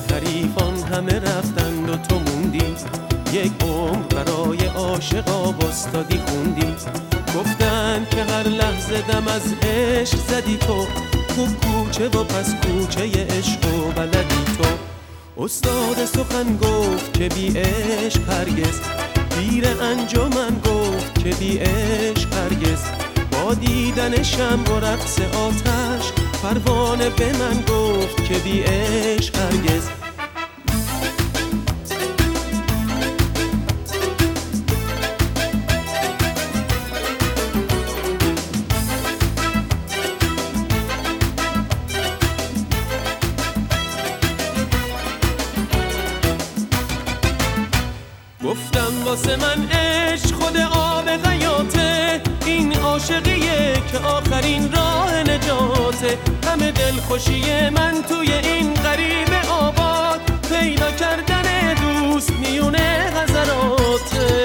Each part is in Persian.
حریفان همه رفتند و تو موندی، یک عمر برای عاشقا بستادی خوندی. گفتن که هر لحظه دم از عشق زدی تو، کوچه و پس کوچه عشق و بلدی تو. استاد سخن گفت که بی عشق هرگز، پیر انجمن گفت که بی عشق هرگز. با دیدن شمع و رقص آتش، پروانه به من گفت که بی عشق هرگز. گفتم واسه من عشق خود آب حیاته، این عاشقیه که آخرین راه نجاته. همه دلخوشی من توی این غریب آباد، پیدا کردن دوست میونه غزراته.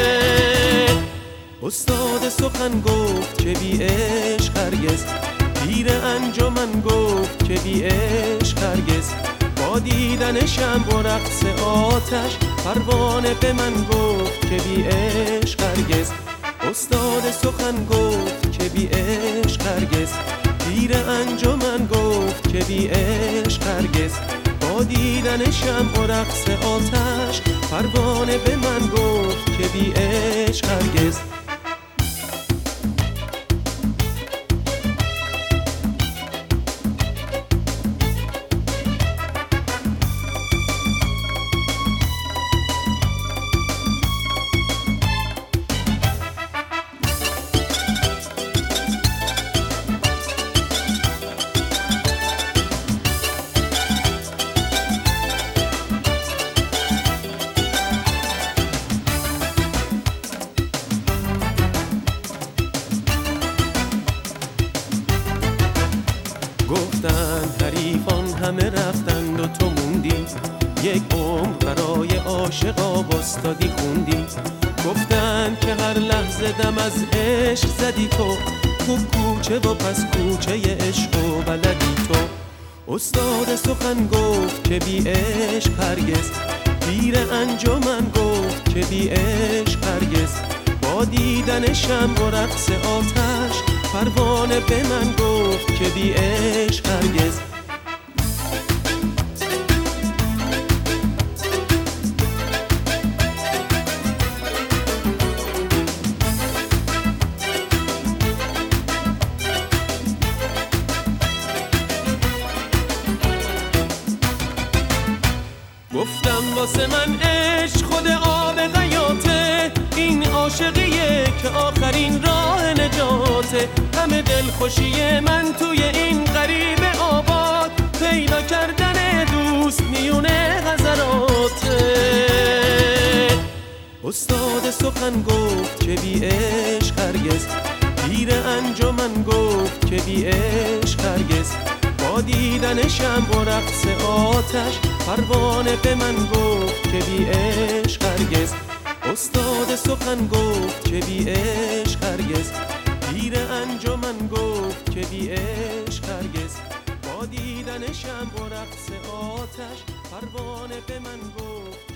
استاد سخن گفت که بی عشق هرگز، پیر انجمن گفت که بی عشق هرگز. با دیدن شمع و رقص آتش، پروانه به من گفت که بی عشق هرگز. استاد سخن گفت که بی عشق هرگز، پیر انجمن گفت که بی عشق هرگز. با دیدن شمع و رقص آتش، پروانه به من گفت که بی عشق هرگز. گفتن حریفان همه رفتند و تو موندی، یک عمر برای عاشقا بستادی خوندی. گفتن که هر لحظه دم از عشق زدی تو، کوچه و پس کوچه عشق و بلدی تو. استاد سخن گفت که بی عشق هرگز، پیر انجمن گفت که بی عشق هرگز. با دیدن شمع و رقص آتش، پروانه به من گفت که بی عشق هرگز. گفتم واسه من عشق خود آب حیاته، این عاشقیه که آخرین راه نجاته. همه دلخوشی من توی این غریب آباد، پیدا کردن دوست میونه غزراته. استاد سخن گفت که بی عشق هرگز، پیر انجمن گفت که بی عشق هرگز. با دیدن شمع و رقص آتش، پروانه به من گفت که بی عشق هرگز. استاد سخن گفت که بی عشق هرگز، پیر انجمن گفت که بی عشق هرگز. با دیدن شمع و رقص آتش، پروانه به من گفت